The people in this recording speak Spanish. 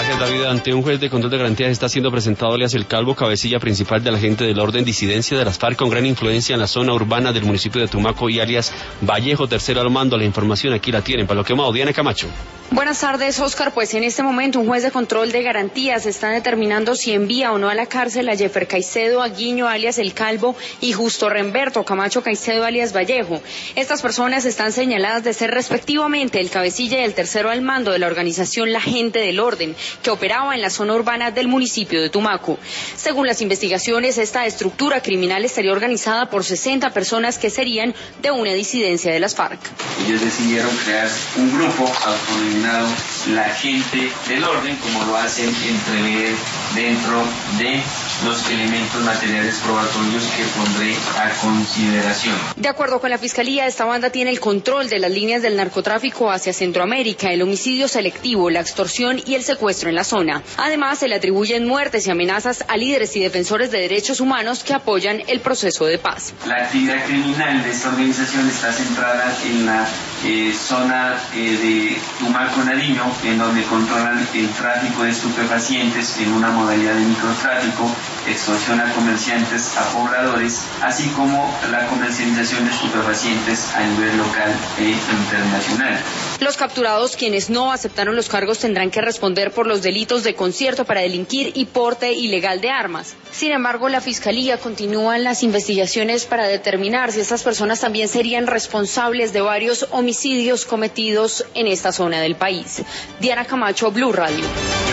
Gracias, David. Ante un juez de control de garantías está siendo presentado alias El Calvo, cabecilla principal de la gente del orden disidencia de las FARC con gran influencia en la zona urbana del municipio de Tumaco, y alias Vallejo, tercero al mando. La información aquí la tienen. Para lo quemado, Diana Camacho. Buenas tardes, Oscar. Pues en este momento un juez de control de garantías está determinando si envía o no a la cárcel a Jeffer Caicedo Aguiño, alias El Calvo, y Justo Remberto Camacho Caicedo, alias Vallejo. Estas personas están señaladas de ser respectivamente el cabecilla y el tercero al mando de la organización La Gente del Orden, que operaba en la zona urbana del municipio de Tumaco. Según las investigaciones, esta estructura criminal estaría organizada por 60 personas que serían de una disidencia de las FARC. Ellos decidieron crear un grupo autodenominado La Gente del Orden, como lo hacen entrever dentro de los elementos materiales probatorios que pondré a consideración. De acuerdo con la Fiscalía, esta banda tiene el control de las líneas del narcotráfico hacia Centroamérica, el homicidio selectivo, la extorsión y el secuestro en la zona. Además, se le atribuyen muertes y amenazas a líderes y defensores de derechos humanos que apoyan el proceso de paz. La actividad criminal de esta organización está centrada en la zona de Tumaco, Nariño, en donde controlan el tráfico de estupefacientes en una modalidad de microtráfico, extorsión a comerciantes, a pobladores, así como la comercialización de estupefacientes a nivel local e internacional. Los capturados, quienes no aceptaron los cargos, tendrán que responder por los delitos de concierto para delinquir y porte ilegal de armas. Sin embargo, la Fiscalía continúa las investigaciones para determinar si estas personas también serían responsables de varios homicidios cometidos en esta zona del país. Diana Camacho, Blue Radio.